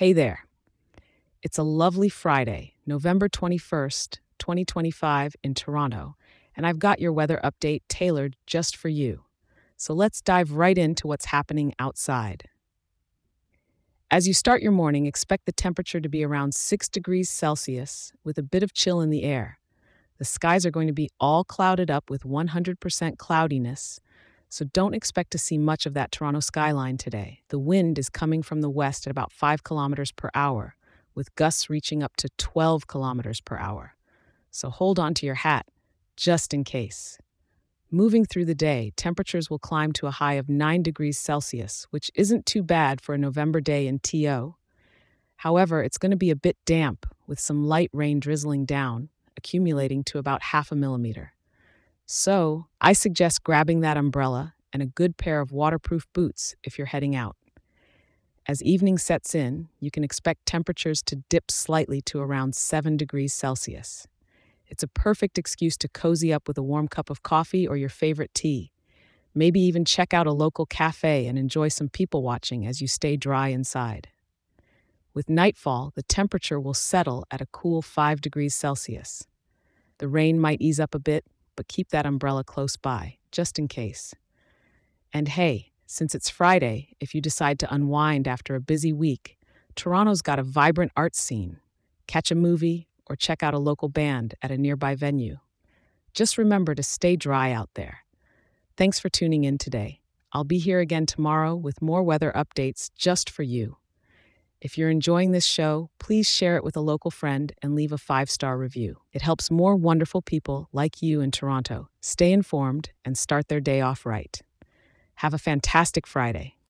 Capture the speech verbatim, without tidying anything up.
Hey there. It's a lovely Friday, November twenty-first, twenty twenty-five, in Toronto, and I've got your weather update tailored just for you. So let's dive right into what's happening outside. As you start your morning, expect the temperature to be around six degrees Celsius with a bit of chill in the air. The skies are going to be all clouded up with one hundred percent cloudiness, so don't expect to see much of that Toronto skyline today. The wind is coming from the west at about five kilometers per hour, with gusts reaching up to twelve kilometers per hour. So hold on to your hat, just in case. Moving through the day, temperatures will climb to a high of nine degrees Celsius, which isn't too bad for a November day in T O. However, it's going to be a bit damp, with some light rain drizzling down, accumulating to about half a millimeter. So, I suggest grabbing that umbrella and a good pair of waterproof boots if you're heading out. As evening sets in, you can expect temperatures to dip slightly to around seven degrees Celsius. It's a perfect excuse to cozy up with a warm cup of coffee or your favorite tea. Maybe even check out a local cafe and enjoy some people watching as you stay dry inside. With nightfall, the temperature will settle at a cool five degrees Celsius. The rain might ease up a bit, but keep that umbrella close by, just in case. And hey, since it's Friday, if you decide to unwind after a busy week, Toronto's got a vibrant art scene. Catch a movie or check out a local band at a nearby venue. Just remember to stay dry out there. Thanks for tuning in today. I'll be here again tomorrow with more weather updates just for you. If you're enjoying this show, please share it with a local friend and leave a five-star review. It helps more wonderful people like you in Toronto stay informed and start their day off right. Have a fantastic Friday.